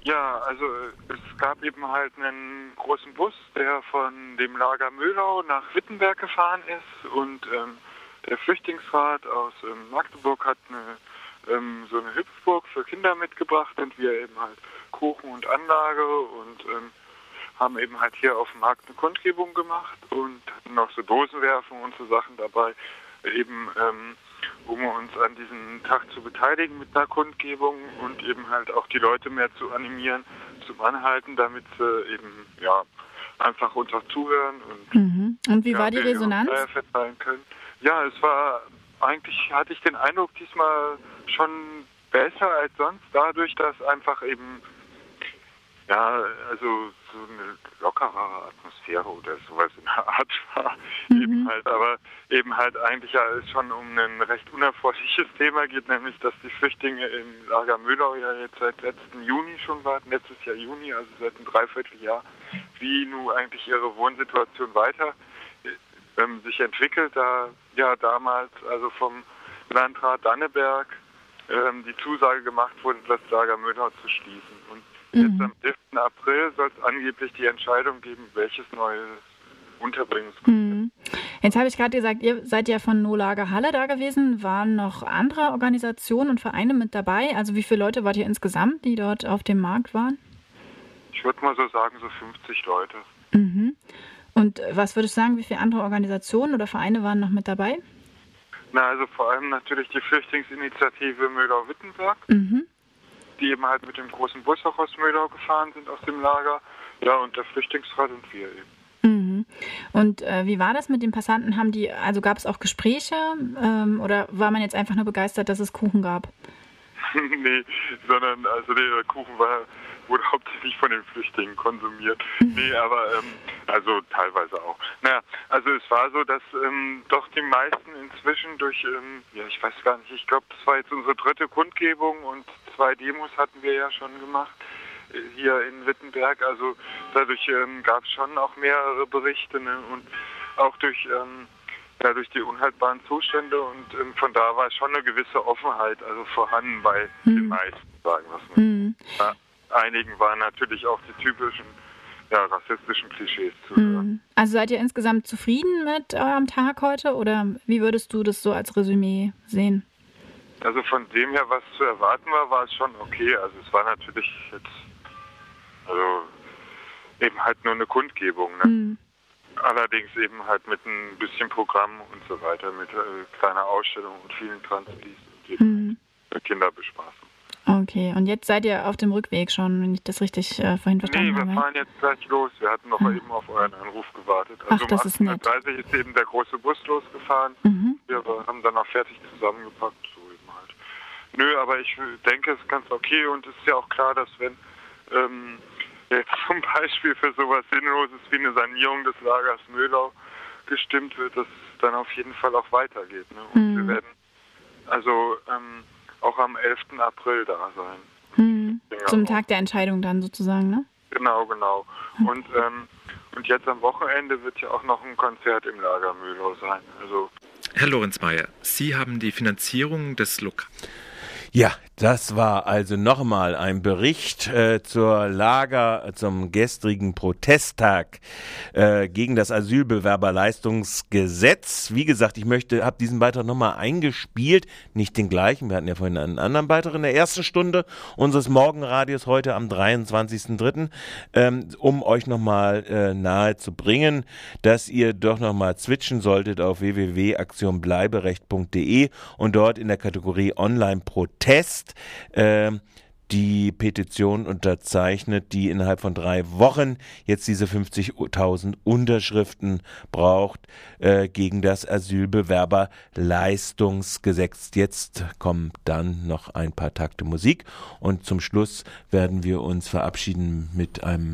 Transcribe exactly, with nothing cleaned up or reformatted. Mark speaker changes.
Speaker 1: Ja, also es gab eben halt einen großen Bus, der von dem Lager Möhlau nach Wittenberg gefahren ist und ähm, der Flüchtlingsrat aus ähm, Magdeburg hat eine, ähm, so eine Hüpfburg für Kinder mitgebracht und wir eben halt Kuchen und Anlage und ähm, haben eben halt hier auf dem Markt eine Kundgebung gemacht und hatten noch so Dosenwerfen und so Sachen dabei, eben ähm, um uns an diesem Tag zu beteiligen mit einer Kundgebung und eben halt auch die Leute mehr zu animieren, zum Anhalten, damit sie eben ja einfach uns auch zuhören und,
Speaker 2: mhm. und wie
Speaker 1: ja,
Speaker 2: war die Resonanz?
Speaker 1: Verteilen können. Ja, es war eigentlich, hatte ich den Eindruck, diesmal schon besser als sonst, dadurch, dass einfach eben ja, also so eine lockere Atmosphäre oder sowas in der Art war. Mhm. Eben halt, aber eben halt eigentlich ja es schon um ein recht unerfreuliches Thema geht, nämlich dass die Flüchtlinge im Lager Möhlau ja jetzt seit letzten Juni schon warten, letztes Jahr Juni, also seit einem Dreivierteljahr, wie nun eigentlich ihre Wohnsituation weiter ähm, sich entwickelt, da ja damals also vom Landrat Danneberg ähm, die Zusage gemacht wurde, das Lager Möhlau zu schließen. Und jetzt am elften April soll es angeblich die Entscheidung geben, welches neue Unterbringungskonzept.
Speaker 2: Mhm. Jetzt habe ich gerade gesagt, ihr seid ja von No Lager Halle da gewesen. Waren noch andere Organisationen und Vereine mit dabei? Also wie viele Leute wart ihr insgesamt, die dort auf dem Markt waren?
Speaker 1: Ich würde mal so sagen, so fünfzig Leute.
Speaker 2: Mhm. Und was würdest du sagen, wie viele andere Organisationen oder Vereine waren noch mit dabei?
Speaker 1: Na, also vor allem natürlich die Flüchtlingsinitiative Möhlau-Wittenberg.
Speaker 2: Mhm.
Speaker 1: Die eben halt mit dem großen Bus auch aus Möhlau gefahren sind, aus dem Lager. Ja, und der Flüchtlingsrat und wir eben.
Speaker 2: Mhm. Und äh, wie war das mit den Passanten? Haben die, also gab es auch Gespräche ähm, oder war man jetzt einfach nur begeistert, dass es Kuchen gab?
Speaker 1: Nee, sondern also der Kuchen war, wurde hauptsächlich von den Flüchtlingen konsumiert. Nee, aber ähm, also teilweise auch. Naja, also es war so, dass ähm, doch die meisten inzwischen durch, ähm, ja ich weiß gar nicht, ich glaube das war jetzt unsere dritte Kundgebung und zwei Demos hatten wir ja schon gemacht äh, hier in Wittenberg. Also dadurch ähm, gab es schon auch mehrere Berichte, ne? Und auch durch ähm, ja, durch die unhaltbaren Zustände und ähm, von da war schon eine gewisse Offenheit also vorhanden bei mhm. den meisten, sagen wir es mal. Mhm. Ja, einigen waren natürlich auch die typischen ja, rassistischen Klischees zu hören.
Speaker 2: Mhm. Also seid ihr insgesamt zufrieden mit eurem Tag heute oder wie würdest du das so als Resümee sehen?
Speaker 1: Also von dem her, was zu erwarten war, war es schon okay. Also es war natürlich jetzt also eben halt nur eine Kundgebung, ne? Mhm. Allerdings eben halt mit ein bisschen Programm und so weiter, mit äh, kleiner Ausstellung und vielen Transplis und eben mhm. Kinderbespaßung.
Speaker 2: Okay, und jetzt seid ihr auf dem Rückweg schon, wenn ich das richtig äh, vorhin verstanden
Speaker 1: habe? Nee, wir
Speaker 2: habe.
Speaker 1: fahren jetzt gleich los. Wir hatten noch mhm. eben auf euren Anruf gewartet. Also
Speaker 2: Ach, das ist nett.
Speaker 1: um achtzehn Uhr dreißig ist eben der große Bus losgefahren. Mhm. Wir haben dann auch fertig zusammengepackt, so eben halt. Nö, aber ich denke, es ist ganz okay und es ist ja auch klar, dass wenn ähm, jetzt zum Beispiel für sowas Sinnloses wie eine Sanierung des Lagers Möhlau gestimmt wird, dass es dann auf jeden Fall auch weitergeht. Ne? Und mhm. wir werden also ähm, auch am elften April da sein.
Speaker 2: Mhm. Zum Tag der Entscheidung dann sozusagen, ne?
Speaker 1: Genau, genau. Okay. Und, ähm, und jetzt am Wochenende wird ja auch noch ein Konzert im Lager Möhlau sein. Also
Speaker 3: Herr Lorenzmeier, Sie haben die Finanzierung des Lokals.
Speaker 4: Ja, das war also nochmal ein Bericht äh, zur Lager, zum gestrigen Protesttag äh, gegen das Asylbewerberleistungsgesetz. Wie gesagt, ich möchte, habe diesen Beitrag nochmal eingespielt, nicht den gleichen, wir hatten ja vorhin einen anderen Beitrag in der ersten Stunde unseres Morgenradios heute am dreiundzwanzigsten dritten Ähm, um euch nochmal äh, nahe zu bringen, dass ihr doch nochmal switchen solltet auf w w w punkt aktion bleiberecht punkt de und dort in der Kategorie Online-Protest Test, äh, die Petition unterzeichnet, die innerhalb von drei Wochen jetzt diese fünfzigtausend Unterschriften braucht äh, gegen das Asylbewerberleistungsgesetz. Jetzt kommen dann noch ein paar Takte Musik und zum Schluss werden wir uns verabschieden mit einem